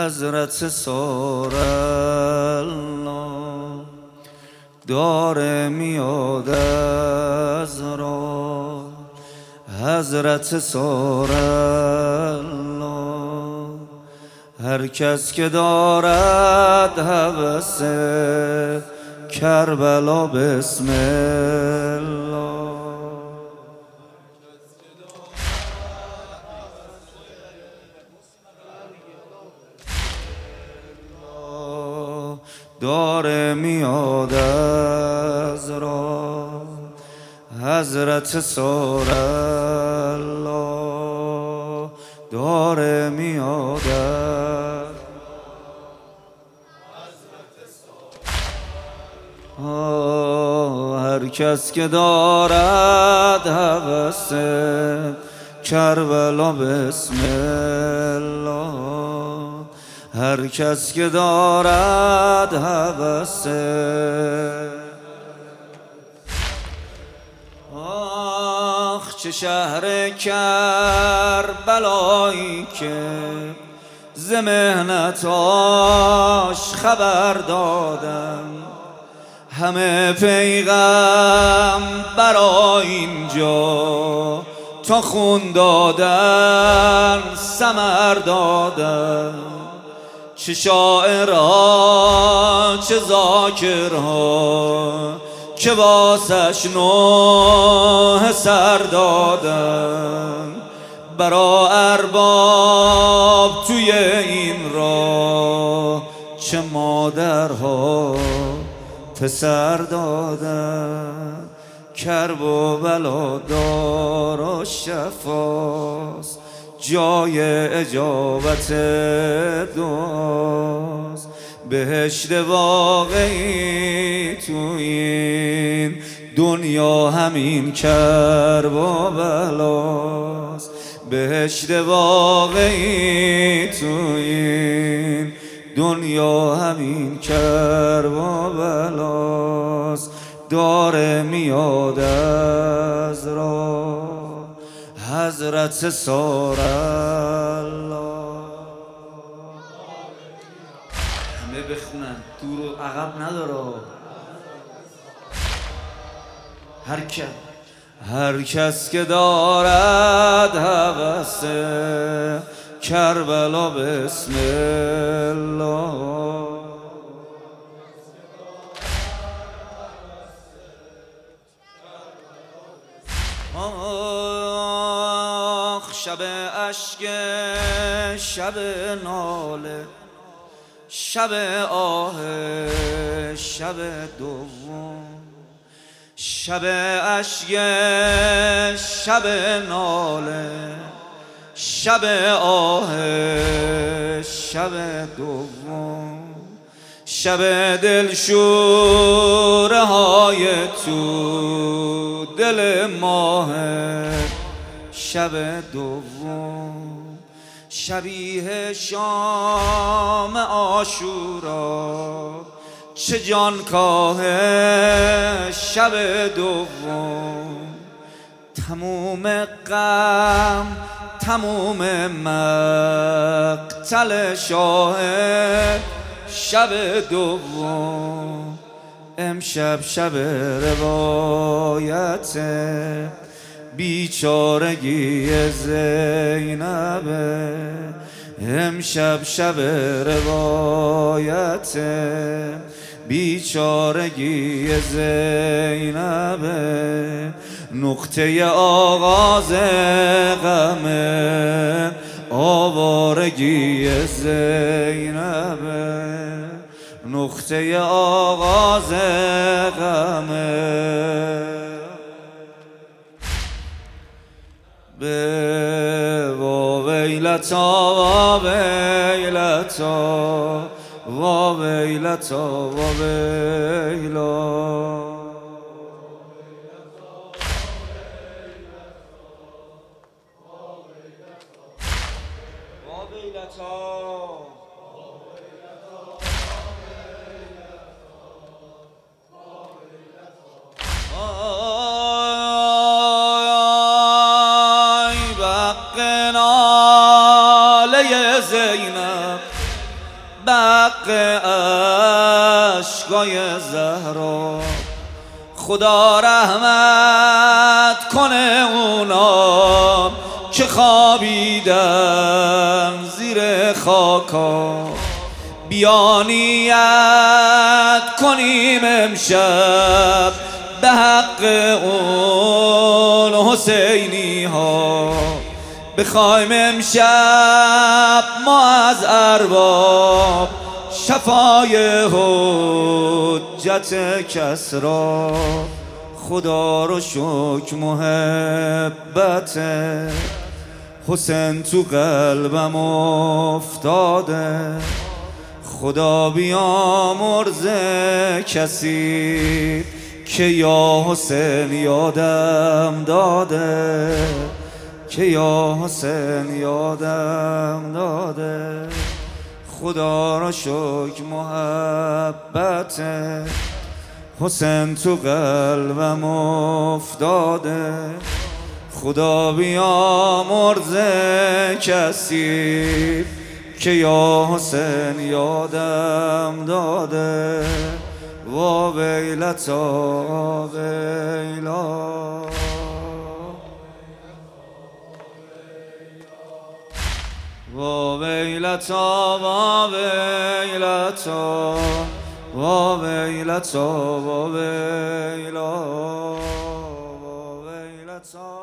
حضرت سارالله داره میاد از راه. حضرت سارالله هر کس که دارد هوس کربلا بسم الله. داره میاد از راه. حضرت سارالله داره میاد هر کس که دارد هوس کربلا بسم الله. هر کس که دارد هوس آخ چه شهر کربلایی که ز محنتاش خبر دادم. همه پیغمبرا اینجا تا خون دادن ثمر دادن. چه شاعرها چه ذاکرها که واسش نوح سر دادن. برا ارباب توی این راه چه مادرها پسر دادن. کرب و بلا دار و شفاست جای اجابت دعاست. بهشت واقعی تو این دنیا همین کرب و بلاست. بهشت واقعی تو این دنیا همین کرب و بلاست. داره میاد از راه. حضرت سارالله همه بخونن دور و عقب نداره. هر کس که دارد هوس کربلا بسم الله. آخ شب اشک شب ناله شب آه شب دوم. شب اشک شب ناله شب آه شب دوم. شب دلشوره های تو دل ماه شب دوم. شبیه شام عاشورا چه جانکاه شب دوم. تموم غم تموم مقتل شاه شب دوم. امشب شب روایت بیچارگی زینبه. امشب شب روایت بیچارگی زینبه. نقطه آغاز غم آوارگی زینبه. نقطه آغاز غم به واویلتا واویلتا واویلتا واویلا. به حق اشکای زهرا. خدا رحمت کنه اونا که خوابیدن زیر خاکا. بیا نیت کنیم امشب به حق اون حسینی ها. بخوایم امشب ما از ارباب شفای حجت کسری. خدا رو شکر محبت حسین تو قلبم افتاده. خدا بیامرزه کسی که یا حسین یادم داده، که یا حسین یادم داده. خدا را شکر محبت حسین تو قلبم افتاده. خدا بیامرزه کسی که یا حسین یادم داده. وا ویلتا ویلا، وا ویلتا وا ویلتا، وا ویلتا وا ویلا، وا ویلتا.